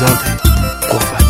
فرزاد قوتی.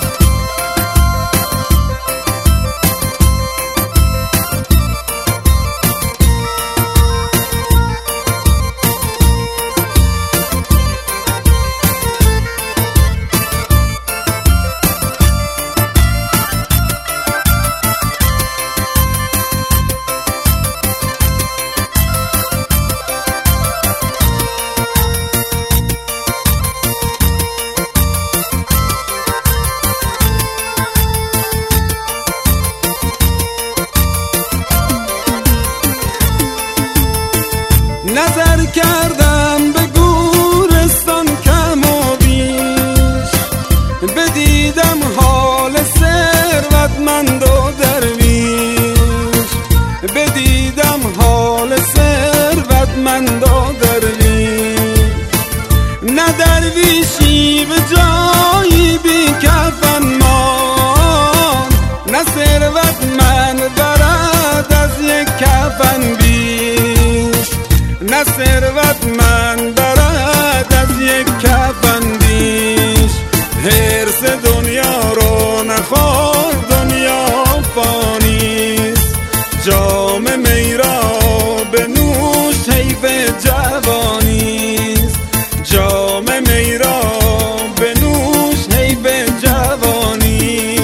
نظر کردم به گورستان کم و بیش، بدیدم حال ثروتمند و درویش، بدیدم حال ثروتمند و درویش. نه درویشی به جایی بی کفن ماند، نه ثروتمند برد از یک کفن بیش، نه ثروتمند برد از یک کفن بیش. حرص دنیا رو نخور، دنیا فانیست، جام می را بنوش حیف جوانیست، جام می را بنوش حیف جوانیست.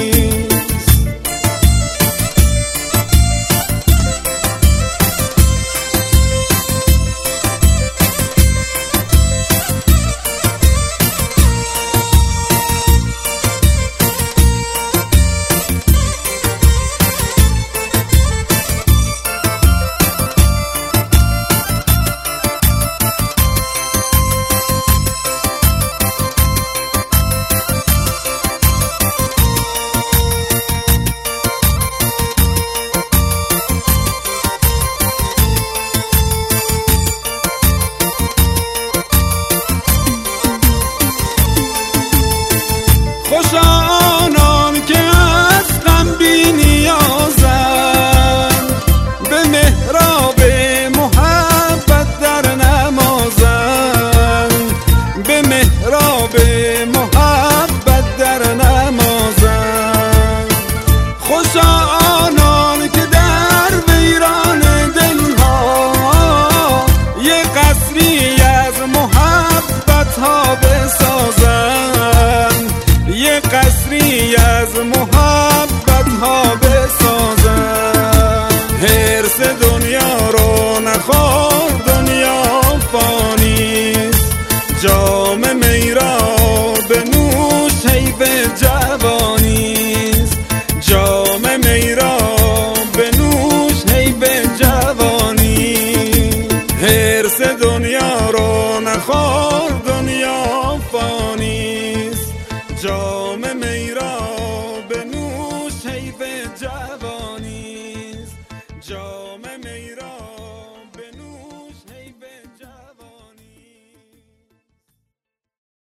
خوش آنان که از غم بی نیازند، به محراب محبت در نمازند، به محراب محبت در نمازند. خوش آنان که در ویران دلها یک قصری از محبت ها بسازند، یک قصری از محبت ها بسازند. حرص دنیا رو نخور، دنیا فانیست، جام می را بنوش حیف جوانیست، جام می را بنوش حیف جوانیست. حرص دنیا رو نخور،